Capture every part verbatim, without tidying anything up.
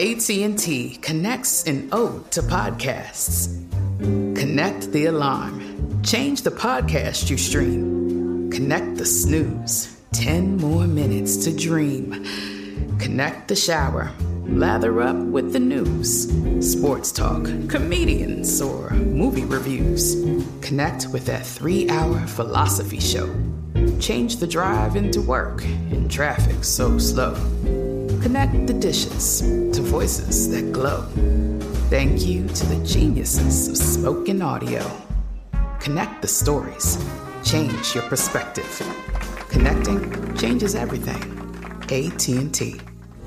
A T and T connects an ode to podcasts. Connect the alarm. Change the podcast you stream. Connect the snooze. Ten more minutes to dream. Connect the shower. Lather up with the news. Sports talk, comedians, or movie reviews. Connect with that three-hour philosophy show. Change the drive into work in traffic so slow. Connect the dishes to voices that glow. Thank you to the geniuses of spoken audio. Connect the stories. Change your perspective. Connecting changes everything. A T and T.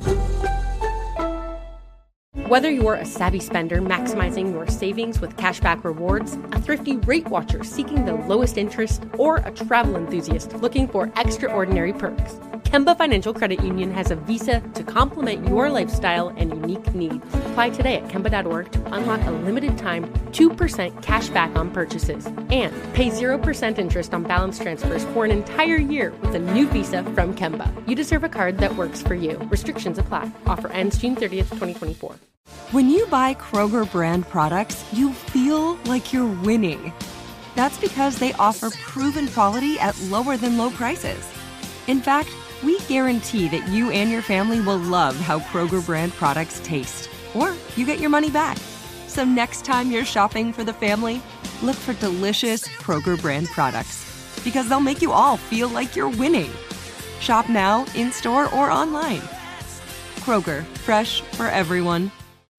Whether you're a savvy spender maximizing your savings with cashback rewards, a thrifty rate watcher seeking the lowest interest, or a travel enthusiast looking for extraordinary perks, Kemba Financial Credit Union has a visa to complement your lifestyle and unique needs. Apply today at Kemba dot org to unlock a limited-time two percent cash back on purchases and pay zero percent interest on balance transfers for an entire year with a new visa from Kemba. You deserve a card that works for you. Restrictions apply. Offer ends June thirtieth, twenty twenty-four. When you buy Kroger brand products, you feel like you're winning. That's because they offer proven quality at lower than low prices. In fact, we guarantee that you and your family will love how Kroger brand products taste, or you get your money back. So next time you're shopping for the family, look for delicious Kroger brand products, because they'll make you all feel like you're winning. Shop now, in-store, or online. Kroger, fresh for everyone.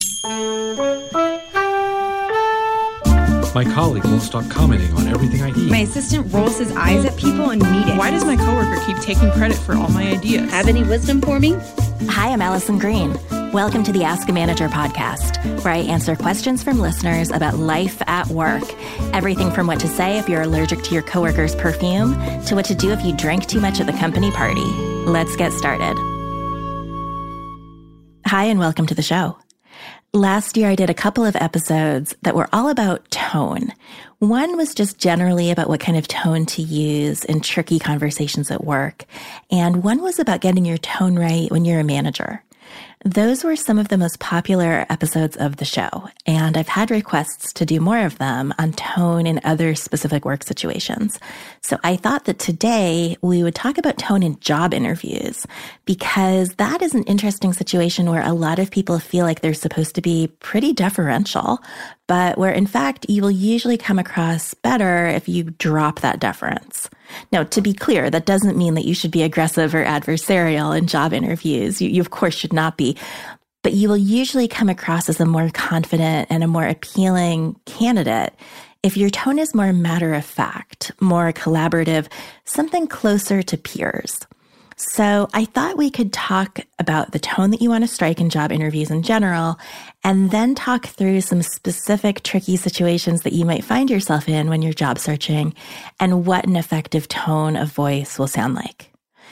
My colleague won't stop commenting on everything I eat. My assistant rolls his eyes at people in meetings. Why does my coworker keep taking credit for all my ideas? Have any wisdom for me? Hi, I'm Allison Green. Welcome to the Ask a Manager podcast, where I answer questions from listeners about life at work. Everything from what to say if you're allergic to your coworker's perfume to what to do if you drank too much at the company party. Let's get started. Hi, and welcome to the show. Last year, I did a couple of episodes that were all about tone. One was just generally about what kind of tone to use in tricky conversations at work. And one was about getting your tone right when you're a manager. Those were some of the most popular episodes of the show, and I've had requests to do more of them on tone in other specific work situations. So I thought that today we would talk about tone in job interviews, because that is an interesting situation where a lot of people feel like they're supposed to be pretty deferential, but where in fact you will usually come across better if you drop that deference. Now, to be clear, that doesn't mean that you should be aggressive or adversarial in job interviews. You, you of course should not be, but you will usually come across as a more confident and a more appealing candidate if your tone is more matter of fact, more collaborative, something closer to peers. So I thought we could talk about the tone that you want to strike in job interviews in general, and then talk through some specific tricky situations that you might find yourself in when you're job searching and what an effective tone of voice will sound like.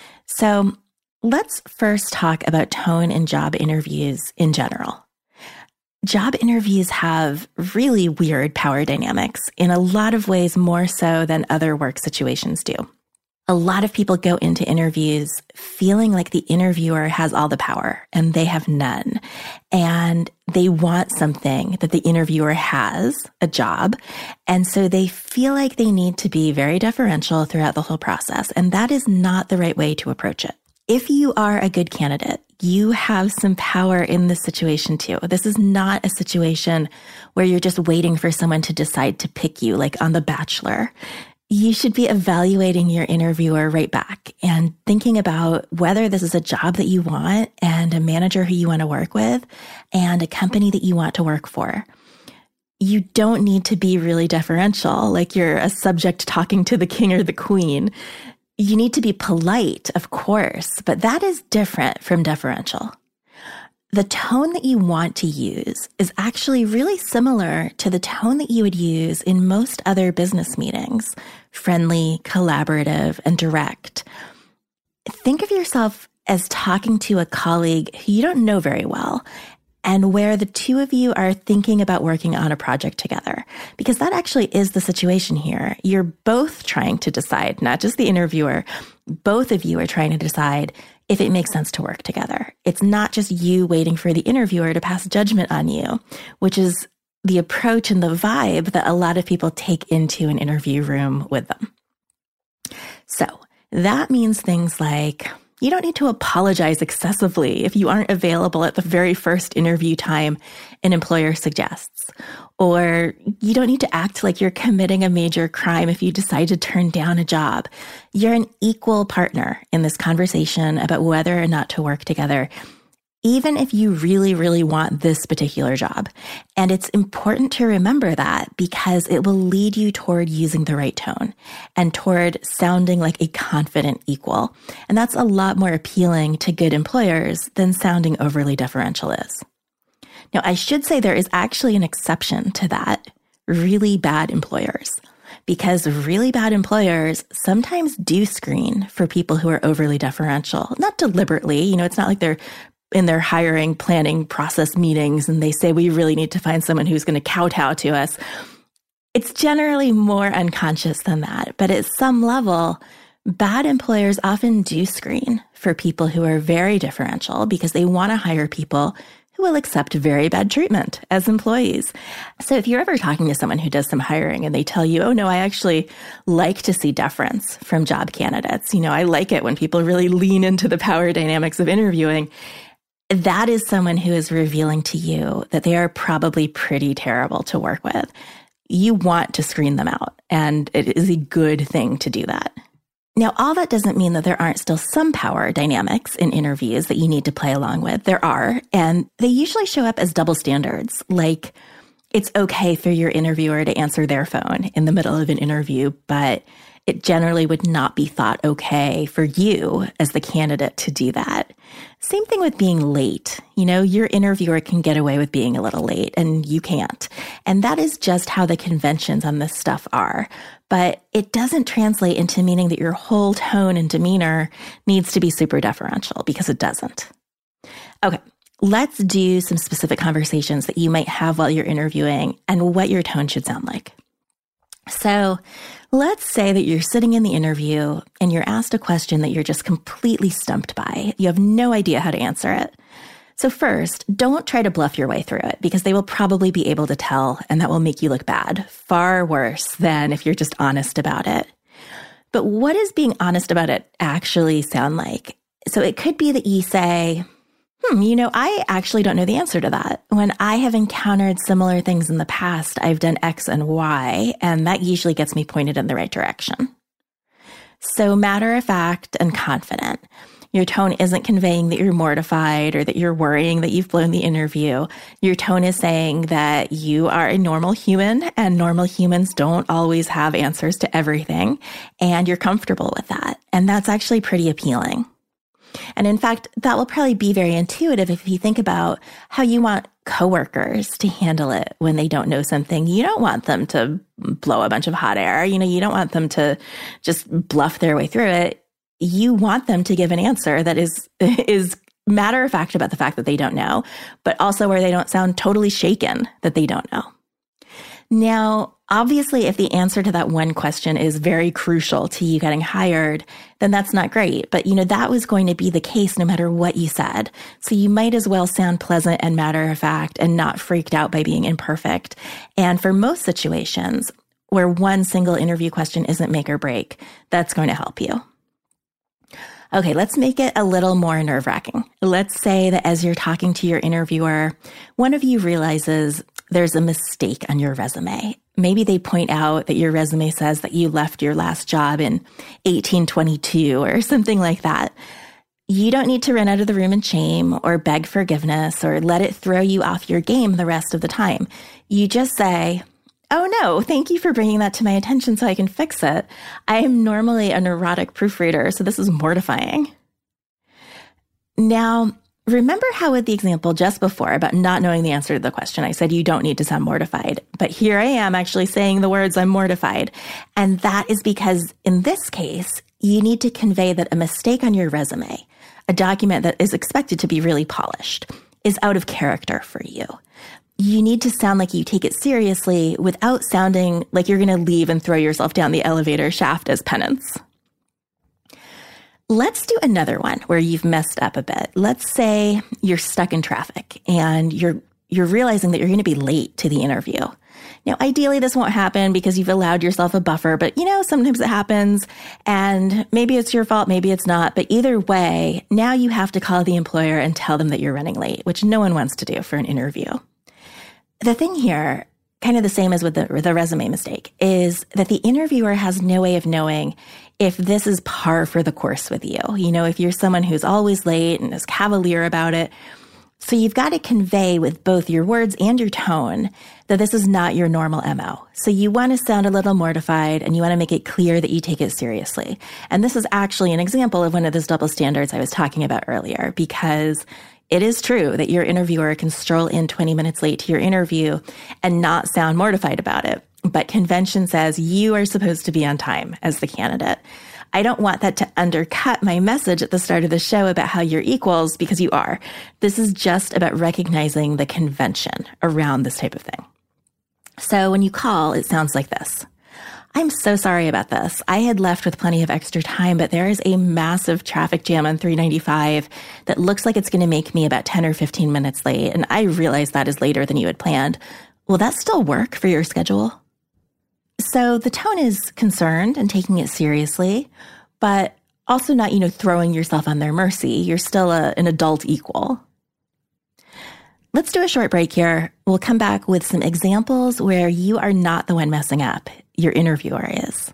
So let's first talk about tone in job interviews in general. Job interviews have really weird power dynamics, in a lot of ways more so than other work situations do. A lot of people go into interviews feeling like the interviewer has all the power and they have none. And they want something that the interviewer has, a job. And so they feel like they need to be very deferential throughout the whole process. And that is not the right way to approach it. If you are a good candidate, you have some power in this situation too. This is not a situation where you're just waiting for someone to decide to pick you, like on The Bachelor. You should be evaluating your interviewer right back and thinking about whether this is a job that you want and a manager who you want to work with and a company that you want to work for. You don't need to be really deferential, like you're a subject talking to the king or the queen. You need to be polite, of course, but that is different from deferential. The tone that you want to use is actually really similar to the tone that you would use in most other business meetings: friendly, collaborative, and direct. Think of yourself as talking to a colleague who you don't know very well, and where the two of you are thinking about working on a project together. Because that actually is the situation here. You're both trying to decide, not just the interviewer, both of you are trying to decide, if it makes sense to work together. It's not just you waiting for the interviewer to pass judgment on you, which is the approach and the vibe that a lot of people take into an interview room with them. So that means things like, you don't need to apologize excessively if you aren't available at the very first interview time an employer suggests. Or you don't need to act like you're committing a major crime if you decide to turn down a job. You're an equal partner in this conversation about whether or not to work together, even if you really, really want this particular job. And it's important to remember that because it will lead you toward using the right tone and toward sounding like a confident equal. And that's a lot more appealing to good employers than sounding overly deferential is. Now, I should say there is actually an exception to that: really bad employers. Because really bad employers sometimes do screen for people who are overly deferential, not deliberately. You know, it's not like they're in their hiring planning process meetings and they say, we really need to find someone who's going to kowtow to us. It's generally more unconscious than that. But at some level, bad employers often do screen for people who are very differential because they want to hire people who will accept very bad treatment as employees. So if you're ever talking to someone who does some hiring and they tell you, oh no, I actually like to see deference from job candidates. You know, I like it when people really lean into the power dynamics of interviewing. That is someone who is revealing to you that they are probably pretty terrible to work with. You want to screen them out, and it is a good thing to do that. Now, all that doesn't mean that there aren't still some power dynamics in interviews that you need to play along with. There are, and they usually show up as double standards, like it's okay for your interviewer to answer their phone in the middle of an interview, but it generally would not be thought okay for you as the candidate to do that. Same thing with being late. You know, your interviewer can get away with being a little late and you can't. And that is just how the conventions on this stuff are. But it doesn't translate into meaning that your whole tone and demeanor needs to be super deferential, because it doesn't. Okay, let's do some specific conversations that you might have while you're interviewing and what your tone should sound like. So let's say that you're sitting in the interview and you're asked a question that you're just completely stumped by. You have no idea how to answer it. So first, don't try to bluff your way through it, because they will probably be able to tell, and that will make you look bad. Far worse than if you're just honest about it. But what does being honest about it actually sound like? So it could be that you say, Hmm, you know, I actually don't know the answer to that. When I have encountered similar things in the past, I've done X and Y, and that usually gets me pointed in the right direction. So matter of fact and confident. Your tone isn't conveying that you're mortified or that you're worrying that you've blown the interview. Your tone is saying that you are a normal human, and normal humans don't always have answers to everything, and you're comfortable with that. And that's actually pretty appealing. And in fact, that will probably be very intuitive if you think about how you want coworkers to handle it when they don't know something. You don't want them to blow a bunch of hot air. You know, you don't want them to just bluff their way through it. You want them to give an answer that is, is matter of fact about the fact that they don't know, but also where they don't sound totally shaken that they don't know. Now, obviously, if the answer to that one question is very crucial to you getting hired, then that's not great. But, you know, that was going to be the case no matter what you said. So you might as well sound pleasant and matter of fact and not freaked out by being imperfect. And for most situations where one single interview question isn't make or break, that's going to help you. Okay, let's make it a little more nerve-wracking. Let's say that as you're talking to your interviewer, one of you realizes there's a mistake on your resume. Maybe they point out that your resume says that you left your last job in eighteen twenty-two or something like that. You don't need to run out of the room in shame or beg forgiveness or let it throw you off your game the rest of the time. You just say, oh no, thank you for bringing that to my attention so I can fix it. I am normally a neurotic proofreader, so this is mortifying. Now, remember how with the example just before about not knowing the answer to the question, I said you don't need to sound mortified. But here I am actually saying the words, I'm mortified. And that is because in this case, you need to convey that a mistake on your resume, a document that is expected to be really polished, is out of character for you. You need to sound like you take it seriously without sounding like you're going to leave and throw yourself down the elevator shaft as penance. Let's do another one where you've messed up a bit. Let's say you're stuck in traffic and you're you're realizing that you're going to be late to the interview. Now, ideally, this won't happen because you've allowed yourself a buffer, but you know, sometimes it happens and maybe it's your fault, maybe it's not. But either way, now you have to call the employer and tell them that you're running late, which no one wants to do for an interview. The thing here, kind of the same as with the, the resume mistake, is that the interviewer has no way of knowing if this is par for the course with you. You know, if you're someone who's always late and is cavalier about it. So you've got to convey with both your words and your tone that this is not your normal M O. So you want to sound a little mortified and you want to make it clear that you take it seriously. And this is actually an example of one of those double standards I was talking about earlier, because it is true that your interviewer can stroll in twenty minutes late to your interview and not sound mortified about it. But convention says you are supposed to be on time as the candidate. I don't want that to undercut my message at the start of the show about how you're equals, because you are. This is just about recognizing the convention around this type of thing. So when you call, it sounds like this. I'm so sorry about this. I had left with plenty of extra time, but there is a massive traffic jam on three ninety-five that looks like it's going to make me about ten or fifteen minutes late. And I realize that is later than you had planned. Will that still work for your schedule? So the tone is concerned and taking it seriously, but also not, you know, throwing yourself on their mercy. You're still a, an adult equal. Let's do a short break here. We'll come back with some examples where you are not the one messing up. Your interviewer is.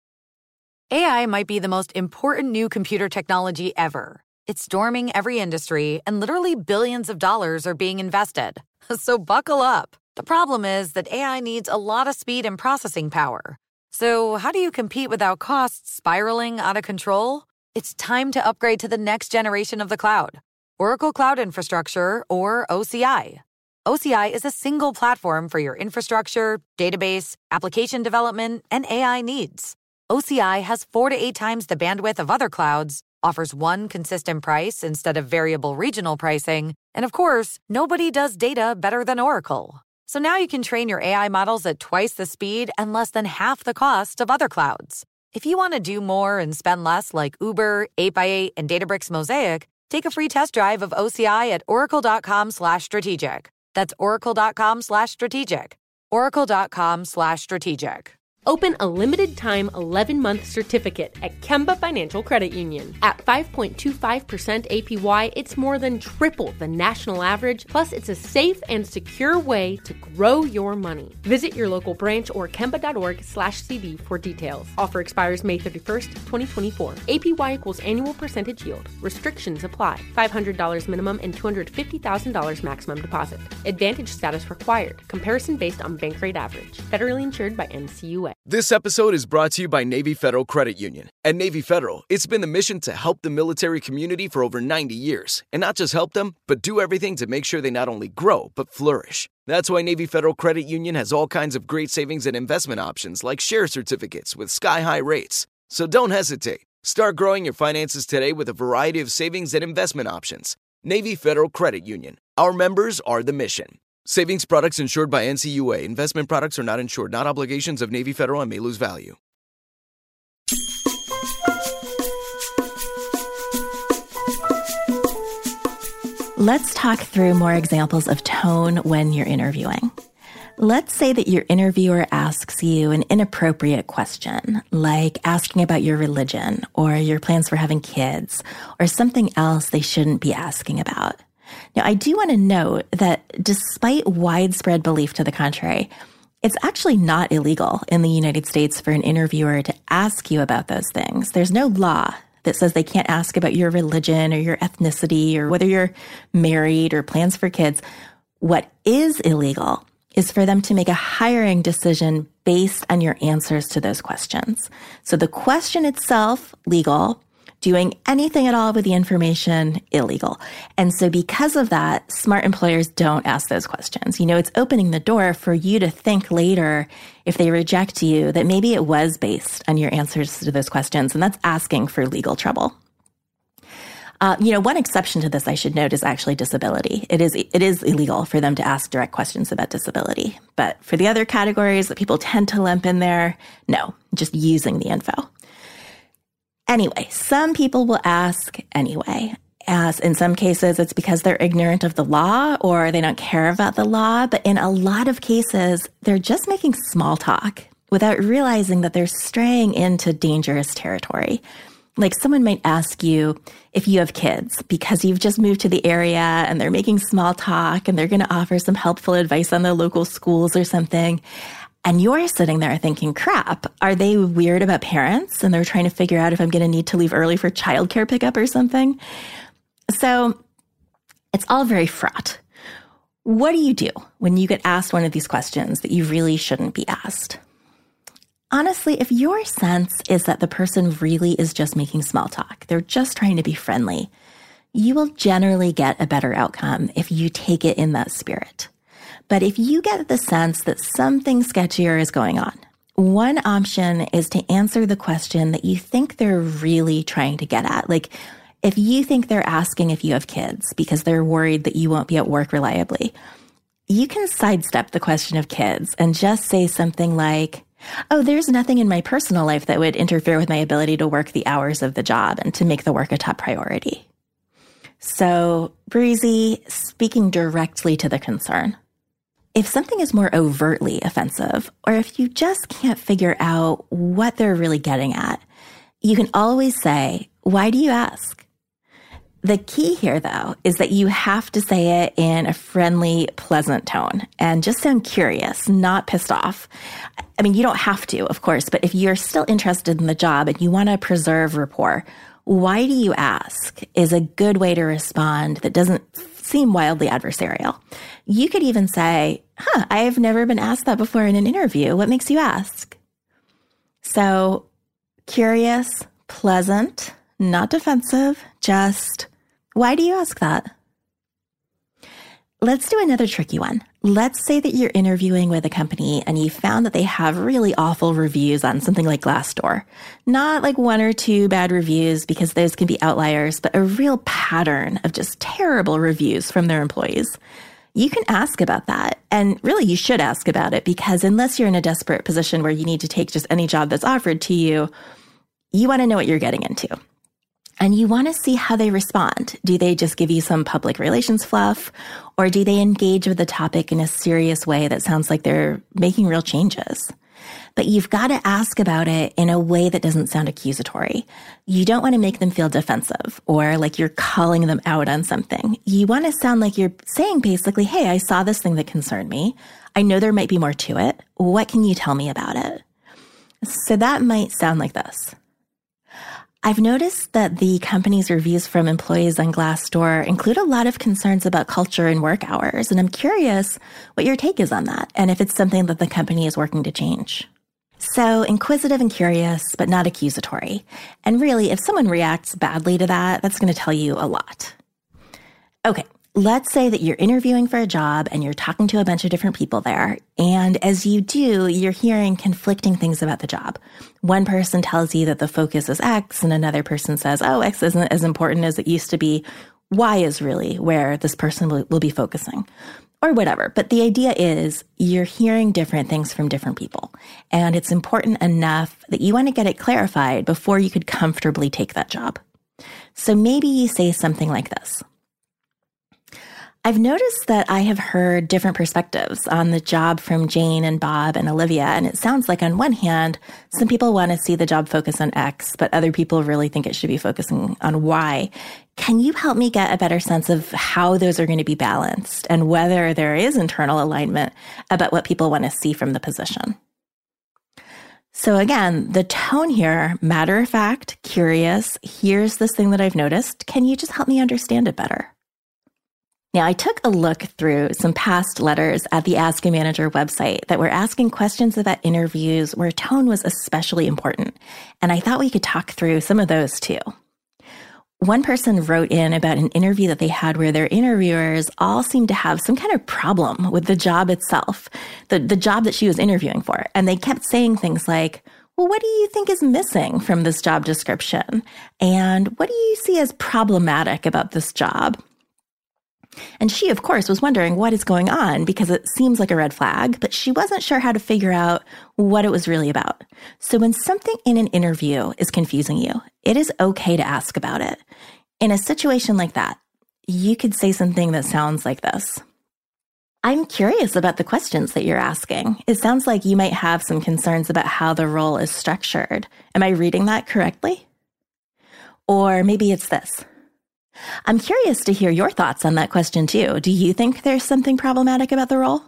A I might be the most important new computer technology ever. It's storming every industry, and literally billions of dollars are being invested. So buckle up. The problem is that A I needs a lot of speed and processing power. So how do you compete without costs spiraling out of control? It's time to upgrade to the next generation of the cloud. Oracle Cloud Infrastructure, or O C I. O C I is a single platform for your infrastructure, database, application development, and A I needs. O C I has four to eight times the bandwidth of other clouds, offers one consistent price instead of variable regional pricing, and of course, nobody does data better than Oracle. So now you can train your A I models at twice the speed and less than half the cost of other clouds. If you want to do more and spend less like Uber, eight by eight, and Databricks Mosaic, take a free test drive of O C I at oracle.com slash strategic. That's oracle.com slash strategic. oracle.com slash strategic. Open a limited-time eleven-month certificate at Kemba Financial Credit Union. At five point two five percent A P Y, it's more than triple the national average, plus it's a safe and secure way to grow your money. Visit your local branch or kemba.org slash CD for details. Offer expires May thirty-first, twenty twenty-four. A P Y equals annual percentage yield. Restrictions apply. five hundred dollars minimum and two hundred fifty thousand dollars maximum deposit. Advantage status required. Comparison based on bank rate average. Federally insured by N C U A. This episode is brought to you by Navy Federal Credit Union. At Navy Federal, it's been the mission to help the military community for over ninety years. And not just help them, but do everything to make sure they not only grow, but flourish. That's why Navy Federal Credit Union has all kinds of great savings and investment options like share certificates with sky-high rates. So don't hesitate. Start growing your finances today with a variety of savings and investment options. Navy Federal Credit Union. Our members are the mission. Savings products insured by N C U A. Investment products are not insured, not obligations of Navy Federal and may lose value. Let's talk through more examples of tone when you're interviewing. Let's say that your interviewer asks you an inappropriate question, like asking about your religion or your plans for having kids or something else they shouldn't be asking about. Now, I do want to note that despite widespread belief to the contrary, it's actually not illegal in the United States for an interviewer to ask you about those things. There's no law that says they can't ask about your religion or your ethnicity or whether you're married or plans for kids. What is illegal is for them to make a hiring decision based on your answers to those questions. So the question itself, legal. Doing anything at all with the information, illegal. And so because of that, smart employers don't ask those questions. You know, it's opening the door for you to think later, if they reject you, that maybe it was based on your answers to those questions, and that's asking for legal trouble. Uh, you know, one exception to this I should note is actually disability. It is it is illegal for them to ask direct questions about disability. But for the other categories that people tend to lump in there, no, just using the info. Anyway, some people will ask anyway. As in some cases, it's because they're ignorant of the law or they don't care about the law. But in a lot of cases, they're just making small talk without realizing that they're straying into dangerous territory. Like someone might ask you if you have kids because you've just moved to the area and they're making small talk and they're going to offer some helpful advice on the local schools or something. And you're sitting there thinking, crap, are they weird about parents? And they're trying to figure out if I'm going to need to leave early for childcare pickup or something. So it's all very fraught. What do you do when you get asked one of these questions that you really shouldn't be asked? Honestly, if your sense is that the person really is just making small talk, they're just trying to be friendly, you will generally get a better outcome if you take it in that spirit. But if you get the sense that something sketchier is going on, one option is to answer the question that you think they're really trying to get at. Like, if you think they're asking if you have kids because they're worried that you won't be at work reliably, you can sidestep the question of kids and just say something like, oh, there's nothing in my personal life that would interfere with my ability to work the hours of the job and to make the work a top priority. So, breezy, speaking directly to the concern. If something is more overtly offensive, or if you just can't figure out what they're really getting at, you can always say, why do you ask? The key here, though, is that you have to say it in a friendly, pleasant tone and just sound curious, not pissed off. I mean, you don't have to, of course, but if you're still interested in the job and you want to preserve rapport, why do you ask is a good way to respond that doesn't seem wildly adversarial. You could even say, huh, I've never been asked that before in an interview. What makes you ask? So curious, pleasant, not defensive, just, why do you ask that? Let's do another tricky one. Let's say that you're interviewing with a company and you found that they have really awful reviews on something like Glassdoor. Not like one or two bad reviews, because those can be outliers, but a real pattern of just terrible reviews from their employees. You can ask about that. And really, you should ask about it, because unless you're in a desperate position where you need to take just any job that's offered to you, you want to know what you're getting into. And you want to see how they respond. Do they just give you some public relations fluff? Or do they engage with the topic in a serious way that sounds like they're making real changes? But you've got to ask about it in a way that doesn't sound accusatory. You don't want to make them feel defensive or like you're calling them out on something. You want to sound like you're saying basically, hey, I saw this thing that concerned me. I know there might be more to it. What can you tell me about it? So that might sound like this. I've noticed that the company's reviews from employees on Glassdoor include a lot of concerns about culture and work hours, and I'm curious what your take is on that, and if it's something that the company is working to change. So inquisitive and curious, but not accusatory. And really, if someone reacts badly to that, that's going to tell you a lot. Okay, let's say that you're interviewing for a job and you're talking to a bunch of different people there. And as you do, you're hearing conflicting things about the job. One person tells you that the focus is X, and another person says, oh, X isn't as important as it used to be. Y is really where this person will, will be focusing, or whatever. But the idea is you're hearing different things from different people. And it's important enough that you want to get it clarified before you could comfortably take that job. So maybe you say something like this. I've noticed that I have heard different perspectives on the job from Jane and Bob and Olivia, and it sounds like on one hand, some people want to see the job focus on X, but other people really think it should be focusing on Y. Can you help me get a better sense of how those are going to be balanced and whether there is internal alignment about what people want to see from the position? So again, the tone here, matter of fact, curious, here's this thing that I've noticed. Can you just help me understand it better? Now, I took a look through some past letters at the Ask a Manager website that were asking questions about interviews where tone was especially important, and I thought we could talk through some of those too. One person wrote in about an interview that they had where their interviewers all seemed to have some kind of problem with the job itself, the, the job that she was interviewing for, and they kept saying things like, well, what do you think is missing from this job description? And what do you see as problematic about this job? And she, of course, was wondering what is going on because it seems like a red flag, but she wasn't sure how to figure out what it was really about. So when something in an interview is confusing you, it is okay to ask about it. In a situation like that, you could say something that sounds like this. I'm curious about the questions that you're asking. It sounds like you might have some concerns about how the role is structured. Am I reading that correctly? Or maybe it's this. I'm curious to hear your thoughts on that question too. Do you think there's something problematic about the role?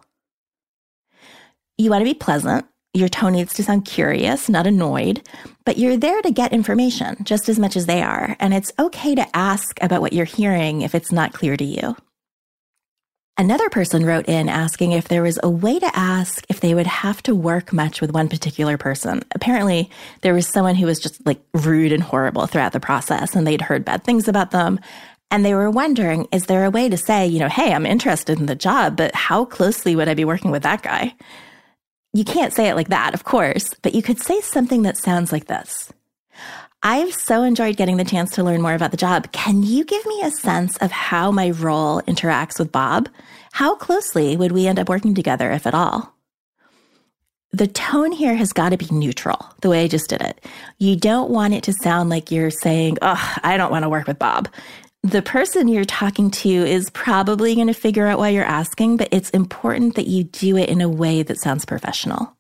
You want to be pleasant. Your tone needs to sound curious, not annoyed, but you're there to get information just as much as they are. And it's okay to ask about what you're hearing if it's not clear to you. Another person wrote in asking if there was a way to ask if they would have to work much with one particular person. Apparently, there was someone who was just like rude and horrible throughout the process, and they'd heard bad things about them. And they were wondering, is there a way to say, you know, hey, I'm interested in the job, but how closely would I be working with that guy? You can't say it like that, of course, but you could say something that sounds like this. I've so enjoyed getting the chance to learn more about the job. Can you give me a sense of how my role interacts with Bob? How closely would we end up working together, if at all? The tone here has got to be neutral, the way I just did it. You don't want it to sound like you're saying, oh, I don't want to work with Bob. The person you're talking to is probably going to figure out why you're asking, but it's important that you do it in a way that sounds professional.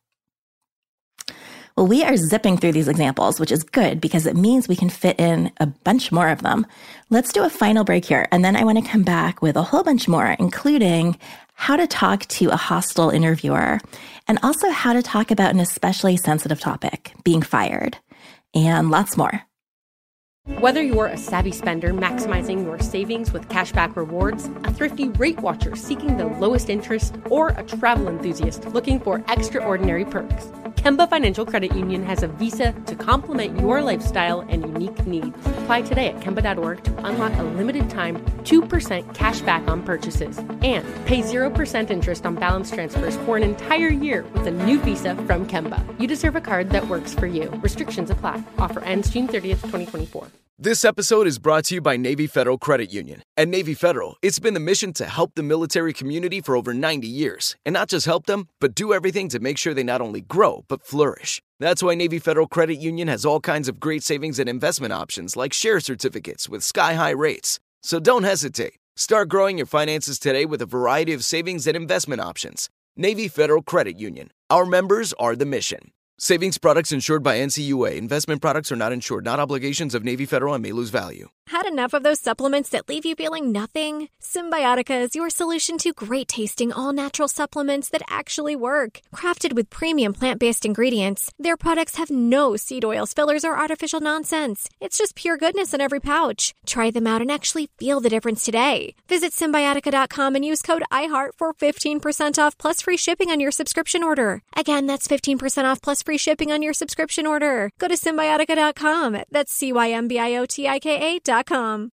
Well, we are zipping through these examples, which is good because it means we can fit in a bunch more of them. Let's do a final break here, and then I want to come back with a whole bunch more, including how to talk to a hostile interviewer, and also how to talk about an especially sensitive topic, being fired, and lots more. Whether you're a savvy spender maximizing your savings with cashback rewards, a thrifty rate watcher seeking the lowest interest, or a travel enthusiast looking for extraordinary perks, Kemba Financial Credit Union has a visa to complement your lifestyle and unique needs. Apply today at Kemba dot org to unlock a limited time two percent cash back on purchases and pay zero percent interest on balance transfers for an entire year with a new visa from Kemba. You deserve a card that works for you. Restrictions apply. Offer ends June thirtieth, twenty twenty-four. This episode is brought to you by Navy Federal Credit Union. At Navy Federal, it's been the mission to help the military community for over ninety years. And not just help them, but do everything to make sure they not only grow, but flourish. That's why Navy Federal Credit Union has all kinds of great savings and investment options like share certificates with sky-high rates. So don't hesitate. Start growing your finances today with a variety of savings and investment options. Navy Federal Credit Union. Our members are the mission. Savings products insured by N C U A. Investment products are not insured, not obligations of Navy Federal and may lose value. Had enough of those supplements that leave you feeling nothing? Symbiotica is your solution to great-tasting, all-natural supplements that actually work. Crafted with premium plant-based ingredients, their products have no seed oils, fillers, or artificial nonsense. It's just pure goodness in every pouch. Try them out and actually feel the difference today. Visit Symbiotica dot com and use code iHeart for fifteen percent off plus free shipping on your subscription order. Again, that's fifteen percent off plus free shipping on your subscription order. Go to Symbiotica dot com. That's C Y M B I O T I K A dot com.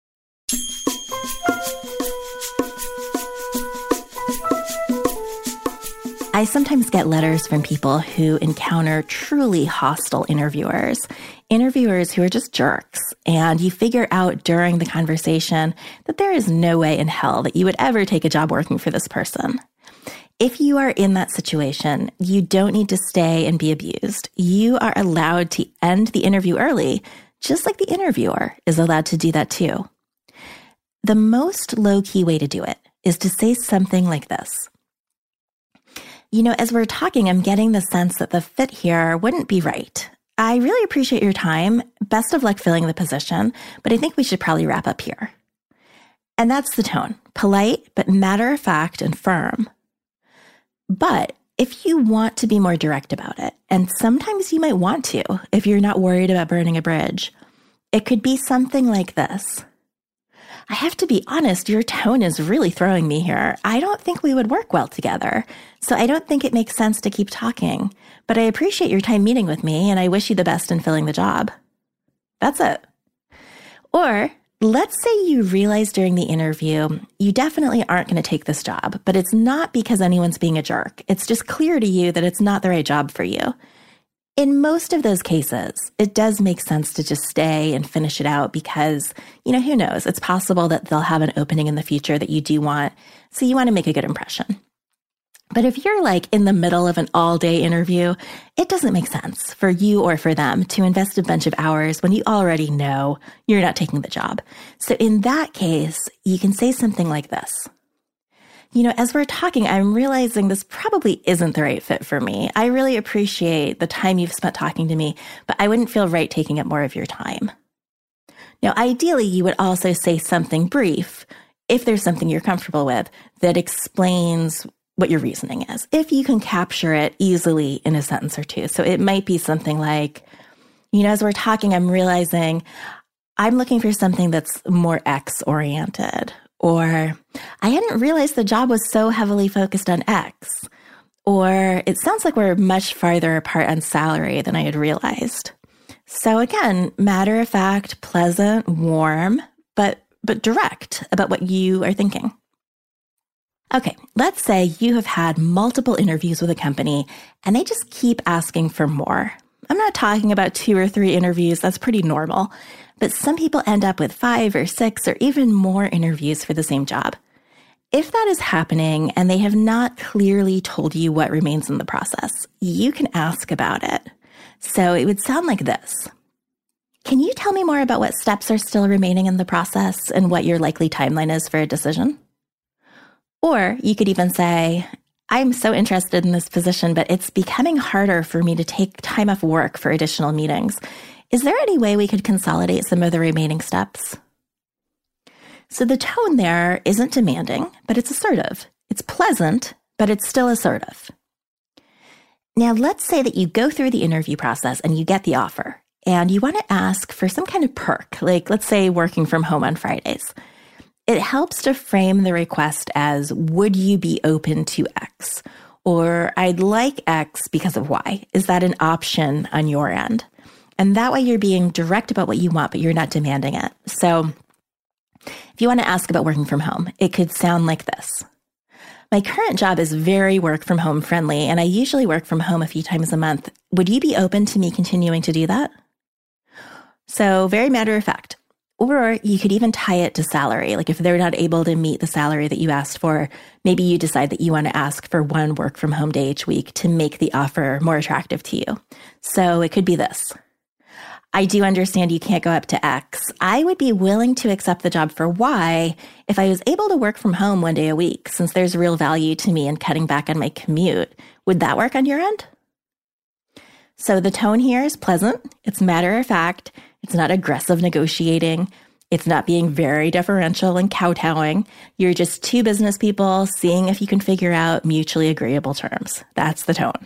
I sometimes get letters from people who encounter truly hostile interviewers, interviewers who are just jerks, and you figure out during the conversation that there is no way in hell that you would ever take a job working for this person. If you are in that situation, you don't need to stay and be abused. You are allowed to end the interview early, just like the interviewer is allowed to do that too. The most low-key way to do it is to say something like this. You know, as we're talking, I'm getting the sense that the fit here wouldn't be right. I really appreciate your time. Best of luck filling the position, but I think we should probably wrap up here. And that's the tone. Polite, but matter-of-fact and firm. But if you want to be more direct about it, and sometimes you might want to if you're not worried about burning a bridge, it could be something like this. I have to be honest, your tone is really throwing me here. I don't think we would work well together, so I don't think it makes sense to keep talking, but I appreciate your time meeting with me, and I wish you the best in filling the job. That's it. Or let's say you realize during the interview, you definitely aren't going to take this job, but it's not because anyone's being a jerk. It's just clear to you that it's not the right job for you. In most of those cases, it does make sense to just stay and finish it out because, you know, who knows? It's possible that they'll have an opening in the future that you do want, so you want to make a good impression. But if you're like in the middle of an all-day interview, it doesn't make sense for you or for them to invest a bunch of hours when you already know you're not taking the job. So in that case, you can say something like this. You know, as we're talking, I'm realizing this probably isn't the right fit for me. I really appreciate the time you've spent talking to me, but I wouldn't feel right taking up more of your time. Now, ideally, you would also say something brief, if there's something you're comfortable with, that explains what your reasoning is, if you can capture it easily in a sentence or two. So it might be something like, you know, as we're talking, I'm realizing I'm looking for something that's more X-oriented. Or, I hadn't realized the job was so heavily focused on X. Or, it sounds like we're much farther apart on salary than I had realized. So again, matter of fact, pleasant, warm, but but direct about what you are thinking. Okay, let's say you have had multiple interviews with a company and they just keep asking for more. I'm not talking about two or three interviews, that's pretty normal. But some people end up with five or six or even more interviews for the same job. If that is happening and they have not clearly told you what remains in the process, you can ask about it. So it would sound like this. Can you tell me more about what steps are still remaining in the process and what your likely timeline is for a decision? Or you could even say, I'm so interested in this position, but it's becoming harder for me to take time off work for additional meetings. Is there any way we could consolidate some of the remaining steps? So the tone there isn't demanding, but it's assertive. It's pleasant, but it's still assertive. Now, let's say that you go through the interview process and you get the offer, and you want to ask for some kind of perk, like let's say working from home on Fridays. It helps to frame the request as, would you be open to X? Or I'd like X because of Y. Is that an option on your end? And that way you're being direct about what you want, but you're not demanding it. So if you want to ask about working from home, it could sound like this. My current job is very work from home friendly, and I usually work from home a few times a month. Would you be open to me continuing to do that? So very matter of fact. Or you could even tie it to salary. Like if they're not able to meet the salary that you asked for, maybe you decide that you want to ask for one work from home day each week to make the offer more attractive to you. So it could be this. I do understand you can't go up to X. I would be willing to accept the job for Y if I was able to work from home one day a week, since there's real value to me in cutting back on my commute. Would that work on your end? So the tone here is pleasant. It's matter of fact. It's not aggressive negotiating. It's not being very deferential and kowtowing. You're just two business people seeing if you can figure out mutually agreeable terms. That's the tone.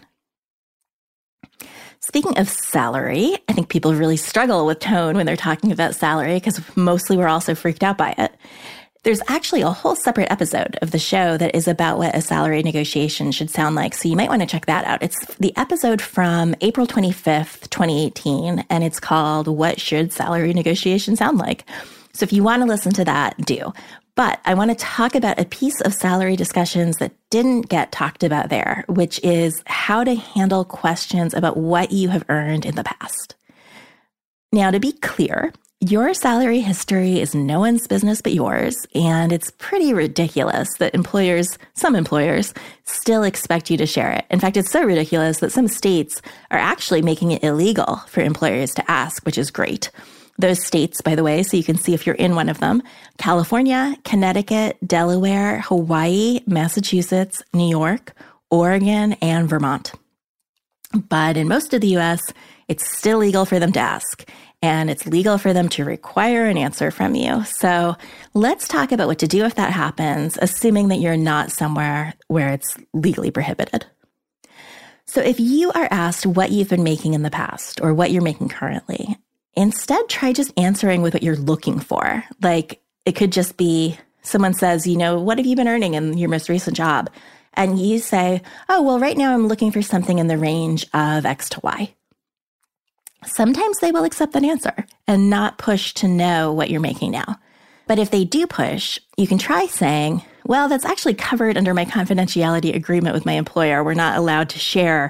Speaking of salary, I think people really struggle with tone when they're talking about salary because mostly we're also freaked out by it. There's actually a whole separate episode of the show that is about what a salary negotiation should sound like, so you might want to check that out. It's the episode from April twenty-fifth, twenty eighteen, and it's called What Should Salary Negotiation Sound Like? So if you want to listen to that, do. But I want to talk about a piece of salary discussions that didn't get talked about there, which is how to handle questions about what you have earned in the past. Now, to be clear, your salary history is no one's business but yours, and it's pretty ridiculous that employers, some employers, still expect you to share it. In fact, it's so ridiculous that some states are actually making it illegal for employers to ask, which is great. Those states, by the way, so you can see if you're in one of them: California, Connecticut, Delaware, Hawaii, Massachusetts, New York, Oregon, and Vermont. But in most of the U S, it's still legal for them to ask, and it's legal for them to require an answer from you. So let's talk about what to do if that happens, assuming that you're not somewhere where it's legally prohibited. So if you are asked what you've been making in the past or what you're making currently, instead, try just answering with what you're looking for. Like, it could just be someone says, you know, what have you been earning in your most recent job? And you say, oh, well, right now I'm looking for something in the range of X to Y. Sometimes they will accept that answer and not push to know what you're making now. But if they do push, you can try saying, well, that's actually covered under my confidentiality agreement with my employer. We're not allowed to share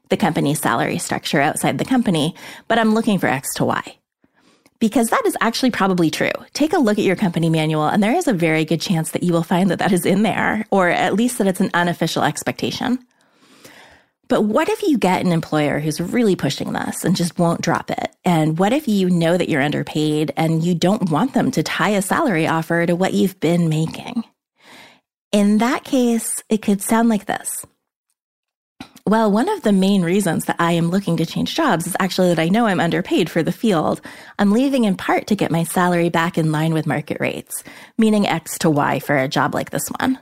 the company's salary structure outside the company, but I'm looking for X to Y. Because that is actually probably true. Take a look at your company manual, and there is a very good chance that you will find that that is in there, or at least that it's an unofficial expectation. But what if you get an employer who's really pushing this and just won't drop it? And what if you know that you're underpaid and you don't want them to tie a salary offer to what you've been making? In that case, it could sound like this. Well, one of the main reasons that I am looking to change jobs is actually that I know I'm underpaid for the field. I'm leaving in part to get my salary back in line with market rates, meaning X to Y for a job like this one.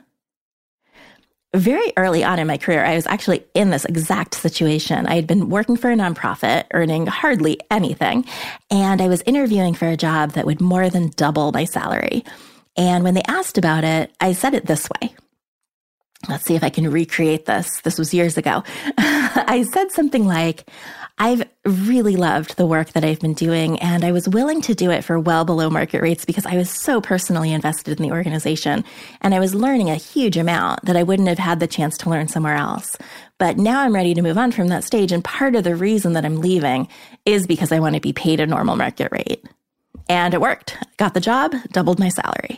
Very early on in my career, I was actually in this exact situation. I had been working for a nonprofit, earning hardly anything, and I was interviewing for a job that would more than double my salary. And when they asked about it, I said it this way. Let's see if I can recreate this. This was years ago. I said something like, I've really loved the work that I've been doing, and I was willing to do it for well below market rates because I was so personally invested in the organization, and I was learning a huge amount that I wouldn't have had the chance to learn somewhere else. But now I'm ready to move on from that stage, and part of the reason that I'm leaving is because I want to be paid a normal market rate. And it worked. Got the job, doubled my salary.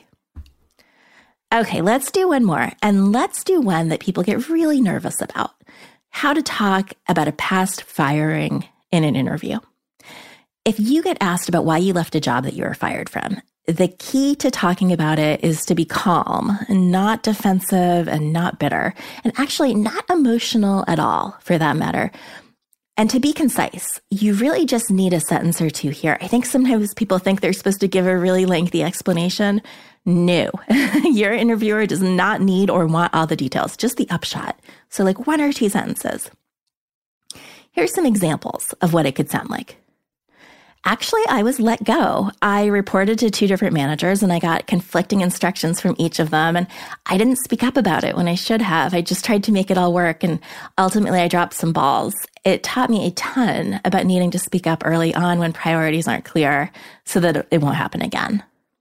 Okay, let's do one more, and let's do one that people get really nervous about. How to talk about a past firing in an interview. If you get asked about why you left a job that you were fired from, the key to talking about it is to be calm, not defensive, and not bitter, and actually not emotional at all, for that matter. And to be concise, you really just need a sentence or two here. I think sometimes people think they're supposed to give a really lengthy explanation. No, your interviewer does not need or want all the details, just the upshot. So like one or two sentences. Here's some examples of what it could sound like. Actually, I was let go. I reported to two different managers and I got conflicting instructions from each of them. And I didn't speak up about it when I should have. I just tried to make it all work. And ultimately, I dropped some balls. It taught me a ton about needing to speak up early on when priorities aren't clear so that it won't happen again.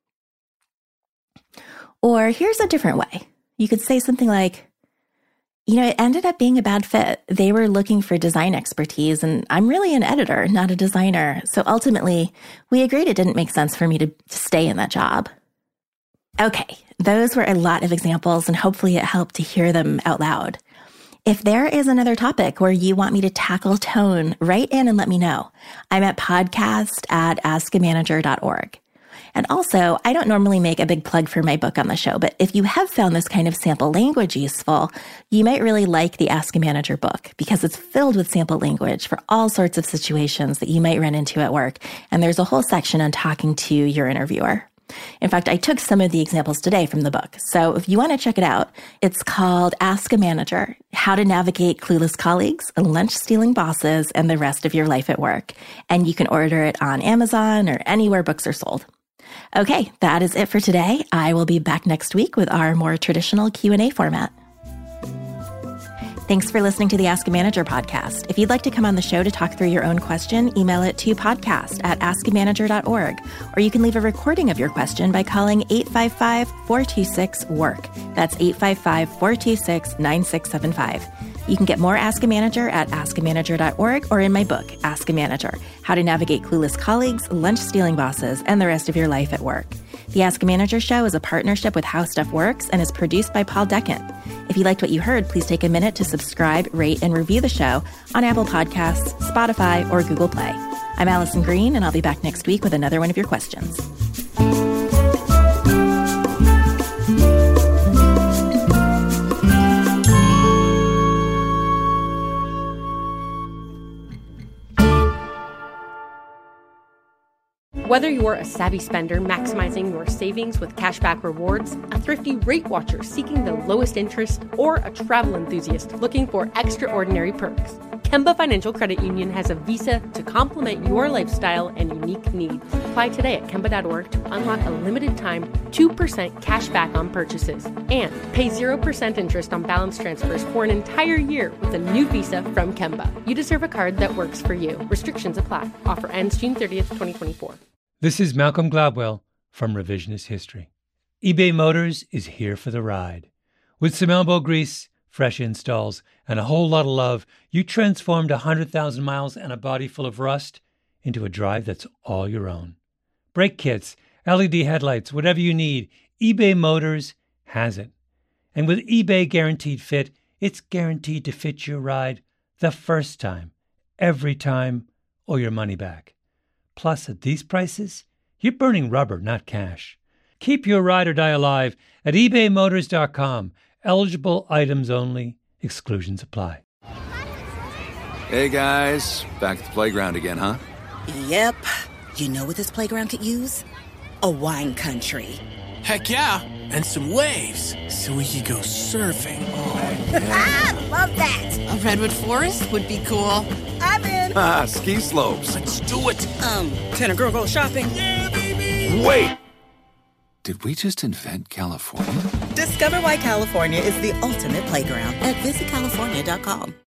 Or here's a different way. You could say something like, you know, it ended up being a bad fit. They were looking for design expertise, and I'm really an editor, not a designer. So ultimately, we agreed it didn't make sense for me to stay in that job. Okay, those were a lot of examples, and hopefully it helped to hear them out loud. If there is another topic where you want me to tackle tone, write in and let me know. I'm at podcast at ask a manager dot org. And also, I don't normally make a big plug for my book on the show, but if you have found this kind of sample language useful, you might really like the Ask a Manager book because it's filled with sample language for all sorts of situations that you might run into at work. And there's a whole section on talking to your interviewer. In fact, I took some of the examples today from the book. So if you want to check it out, it's called Ask a Manager, How to Navigate Clueless Colleagues, Lunch-Stealing Bosses, and the Rest of Your Life at Work. And you can order it on Amazon or anywhere books are sold. Okay, that is it for today. I will be back next week with our more traditional Q and A format. Thanks for listening to the Ask a Manager podcast. If you'd like to come on the show to talk through your own question, email it to podcast at ask a manager dot org, or you can leave a recording of your question by calling eight five five, four two six, W O R K. That's eight five five, four two six, nine six seven five. You can get more Ask a Manager at ask a manager dot org or in my book, Ask a Manager, How to Navigate Clueless Colleagues, Lunch-Stealing Bosses, and the Rest of Your Life at Work. The Ask a Manager show is a partnership with How Stuff Works and is produced by Paul Deckant. If you liked what you heard, please take a minute to subscribe, rate, and review the show on Apple Podcasts, Spotify, or Google Play. I'm Allison Green, and I'll be back next week with another one of your questions. Whether you're a savvy spender maximizing your savings with cashback rewards, a thrifty rate watcher seeking the lowest interest, or a travel enthusiast looking for extraordinary perks, Kemba Financial Credit Union has a visa to complement your lifestyle and unique needs. Apply today at kemba dot org to unlock a limited time two percent cash back on purchases and pay zero percent interest on balance transfers for an entire year with a new visa from Kemba. You deserve a card that works for you. Restrictions apply. Offer ends June thirtieth, twenty twenty-four. This is Malcolm Gladwell from Revisionist History. eBay Motors is here for the ride. With some elbow grease, fresh installs, and a whole lot of love, you transformed one hundred thousand miles and a body full of rust into a drive that's all your own. Brake kits, L E D headlights, whatever you need, eBay Motors has it. And with eBay Guaranteed Fit, it's guaranteed to fit your ride the first time, every time, or your money back. Plus, at these prices, you're burning rubber, not cash. Keep your ride or die alive at ebay motors dot com. Eligible items only. Exclusions apply. Hey, guys. Back at the playground again, huh? Yep. You know what this playground could use? A wine country. Heck yeah. And some waves so we could go surfing. Oh, yeah. Love that. A redwood forest would be cool. I'm in. Ah, ski slopes. Let's do it. Um, can a girl go shopping? Yeah, baby. Wait. Did we just invent California? Discover why California is the ultimate playground at visit california dot com.